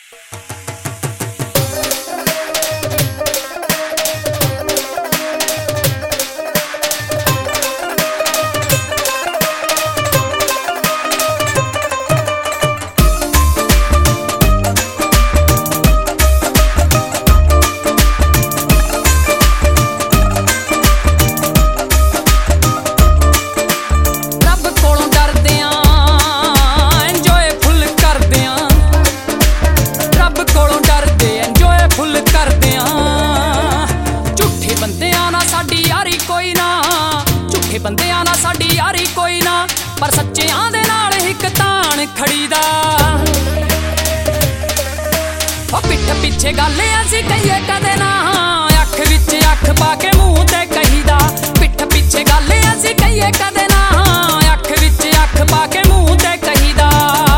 ਬੰਦਿਆਂ ਨਾਲ ਸਾਡੀ ਯਾਰੀ ਕੋਈ ਨਾ, ਪਰ ਸੱਚਿਆਂ ਦੇ ਨਾਲ ਇੱਕ ਤਾਣ ਖੜੀਦਾ। ਉਹ ਪਿੱਠ ਪਿੱਛੇ ਗੱਲ ਅਸੀਂ ਕਹੀਏ ਕਦੇ ਨਾ, ਅੱਖ ਵਿੱਚ ਅੱਖ ਪਾ ਕੇ ਮੂੰਹ ਤੇ ਕਹੀਦਾ। ਪਿੱਠ ਪਿੱਛੇ ਗੱਲ ਅਸੀਂ ਕਹੀਏ ਕਦੇ ਨਾ, ਅੱਖ ਵਿੱਚ ਅੱਖ ਪਾ ਕੇ ਮੂੰਹ ਤੇ ਕਹੀਦਾ।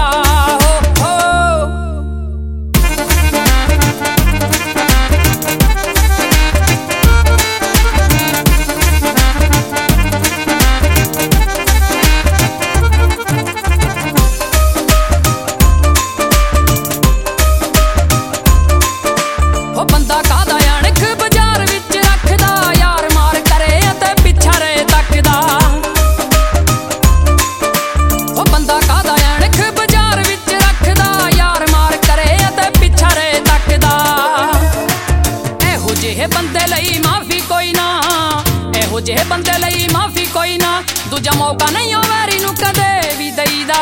ਜਿਹੇ ਬੰਦੇ ਲਈ ਮਾਫੀ ਕੋਈ ਨਾ, ਦੂਜਾ ਮੌਕਾ ਨਹੀਂ ਉਹ ਵੈਰੀ ਨੂੰ ਕਦੇ ਵੀ ਦਈਦਾ।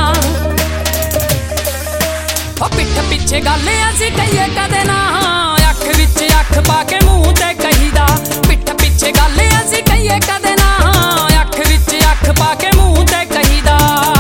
ਉਹ ਪਿੱਠ ਪਿੱਛੇ ਗੱਲ ਅਸੀਂ ਕਹੀਏ ਕਦੇ ਨਾ, ਅੱਖ ਵਿੱਚ ਅੱਖ ਪਾ ਕੇ ਮੂੰਹ ਤੇ ਕਹੀਦਾ। ਪਿੱਠ ਪਿੱਛੇ ਗੱਲ ਅਸੀਂ ਕਹੀਏ ਕਦੇ ਨਾ, ਅੱਖ ਵਿੱਚ ਅੱਖ ਪਾ ਕੇ ਮੂੰਹ ਤੇ ਕਹੀਦਾ।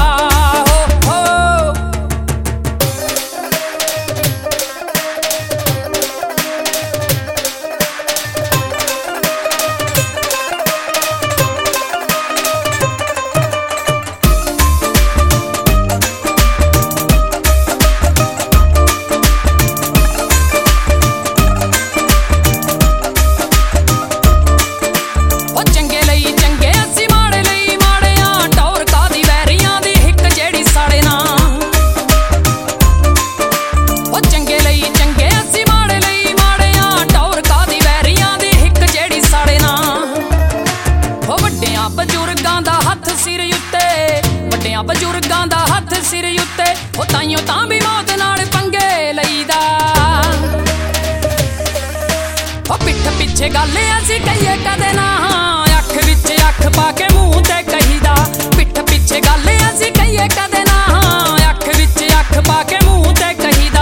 ਬਜ਼ੁਰਗਾਂ ਦਾ ਹੱਥ ਸਿਰ ਉੱਤੇ, ਉਹ ਤਾਈਓ ਤਾਂ ਵੀ ਮੌਤ ਨਾਲ ਪੰਗੇ ਲਈਦਾ। ਉਹ ਪਿੱਠ ਪਿੱਛੇ ਗੱਲ ਅਸੀਂ ਕਹੀਏ ਕਦੇ ਨਾ, ਅੱਖ ਵਿੱਚ ਅੱਖ ਪਾ ਕੇ ਮੂੰਹ ਤੇ ਕਹੀਦਾ। ਪਿੱਠ ਪਿੱਛੇ ਗੱਲ ਅਸੀਂ ਕਹੀਏ ਕਦੇ ਨਾ, ਅੱਖ ਵਿੱਚ ਅੱਖ ਪਾ ਕੇ ਮੂੰਹ ਤੇ ਕਹੀਦਾ।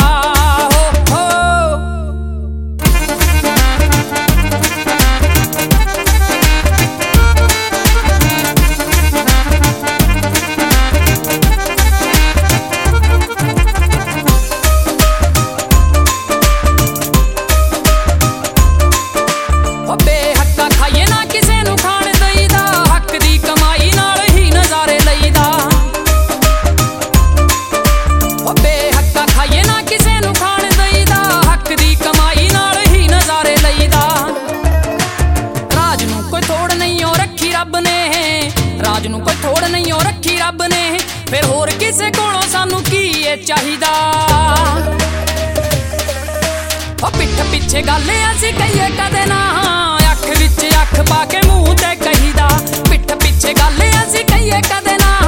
ਰਾਜ ਨੂੰ ਕੋਈ ਥੋੜ ਨਹੀਂ ਉਹ ਰੱਖੀ ਰੱਬ ਨੇ, ਫਿਰ ਹੋਰ ਕਿਸੇ ਕੋਲੋਂ ਸਾਨੂੰ ਕੀ ਇਹ ਚਾਹੀਦਾ। ਉਹ ਪਿੱਠ ਪਿੱਛੇ ਗੱਲ ਅਸੀਂ ਕਹੀਏ ਕਦੇ ਨਾ, ਅੱਖ ਵਿੱਚ ਅੱਖ ਪਾ ਕੇ ਮੂੰਹ ਤੇ ਕਹੀਦਾ। ਪਿੱਠ ਪਿੱਛੇ ਗੱਲ ਅਸੀਂ ਕਹੀਏ ਕਦੇ ਨਾ,